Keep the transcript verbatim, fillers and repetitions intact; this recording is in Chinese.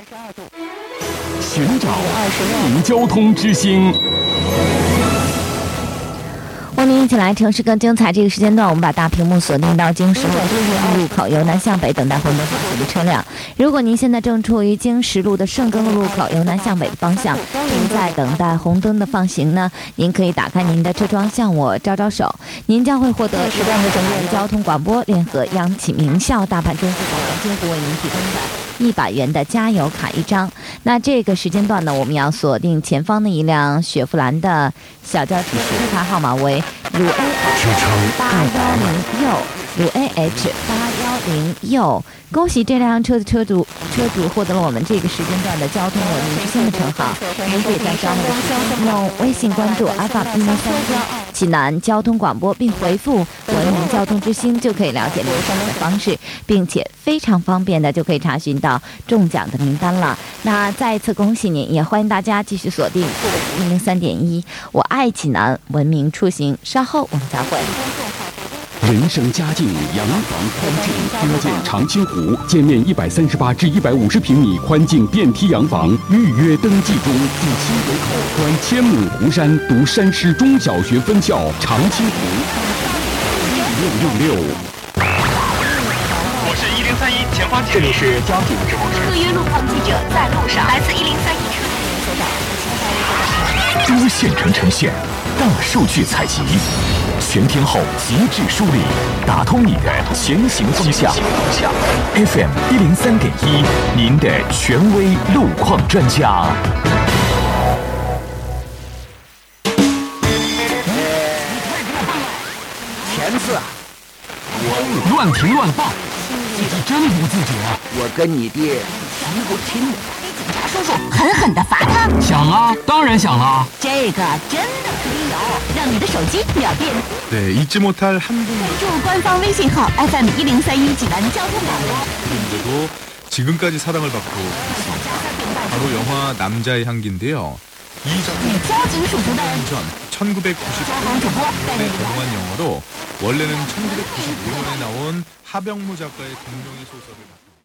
寻找公民交通之星。 欢迎您一起来城市更精彩。这个时间段，我们把大屏幕锁定到经十路路口，由南向北等待红灯方向的车辆。如果您现在正处于经十路的顺耕路口，由南向北的方向，并在等待红灯的放行呢，您可以打开您的车窗向我招招手，您将会获得时段的整个交通广播联合央企名校大盘中心王金湖为您提供的一百元的加油卡一张。那这个时间段呢，我们要锁定前方的一辆雪佛兰的小轿车，车牌号码为鲁 A H 八幺零右，鲁 A H 八幺零右。恭喜这辆车的车主，车主获得了我们这个时间段的交通文明之星的称号。您可以在稍后的时间用微信关注 F M 一零三济南交通广播，并回复文明交通之星，就可以了解留声的方式，并且非常方便的就可以查询到中奖的名单了。那再一次恭喜您，也欢迎大家继续锁定一零三点一，我爱济南，文明出行。稍后我们再会。 人生佳境，洋房宽进，听见长青湖，建面一百三十八至一百五十平米宽进电梯洋房，预约登记中。近西北口观千亩湖山，读山师中小学分校，长青湖六六六。 我是一零三一前方记者， 这里是交警直播室。 特约路况记者在路上，来自一零三一车多线程呈现，大数据采集，全天候极致梳理，打通你的前行方向。F M 一零三点一，您的权威路况专家。 田四， 我乱停乱放，自己真不自觉啊！ 我跟你爹提过亲的。 警察叔叔狠狠地罚他。 想啊，当然想了。 这个真的可以有，让你的手机秒变。 네, 잊지 못할 한 분. 关注官方微信号 F M 一零三一济南交通广播。 분들도 지금까지 사랑을 받고 있습니다. 바로 영화 남자의 향기인데요. 이 작품은 천구백구십구 년에 개봉한 영화로 원래는 천구백구십오 년에 나온 하병무 작가의 동명의 소설을